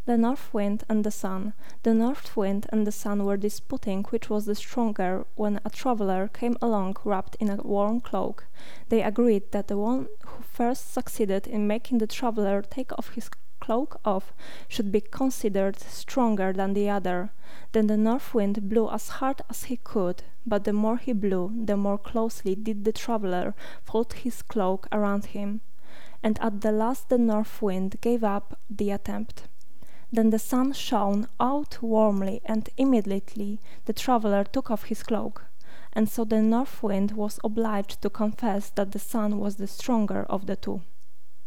The North Wind and the Sun. The North Wind and the Sun were disputing which was the stronger when a traveler came along wrapped in a warm cloak. They agreed that the one who first succeeded in making the traveler take off his cloak off should be considered stronger than the other. Then the North Wind blew as hard as he could, but the more he blew, the more closely did the traveler fold his cloak around him. And at the last the North Wind gave up the attempt. Then the Sun shone out warmly, and immediately the traveler took off his cloak. And so the North Wind was obliged to confess that the Sun was the stronger of the two.